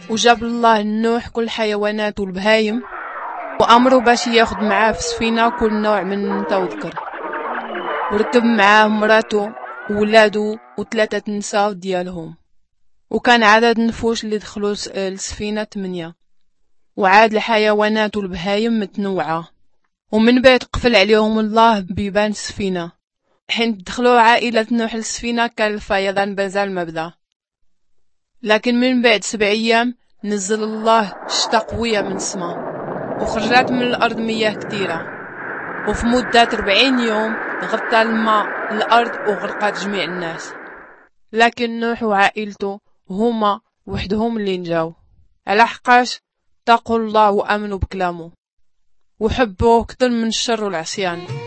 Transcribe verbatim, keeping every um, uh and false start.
وجاب الله لنوح كل الحيوانات والبهايم، وأمره باش ياخد معاه في سفينة كل نوع من توذكر، وركب معاه مراته وولادو وثلاثة نساء ديالهم، وكان عدد النفوس اللي دخلوا السفينة ثمانية. وعاد الحيوانات والبهايم متنوعة، ومن بعد قفل عليهم الله بيبان السفينة. حين دخلوا عائلة نوح السفينة كان الفيضان بازال مبدا، لكن من بعد سبع أيام نزل الله شتا قوية من السماء، وخرجت من الأرض مياه كتيرة، وفي مدة أربعين يوم غطى الماء الأرض وغرقت جميع الناس. لكن نوح وعائلته هما وحدهم اللي نجاو، على حقاش اتقوا الله وآمنوا بكلامه وحبوه أكثر من الشر والعصيان.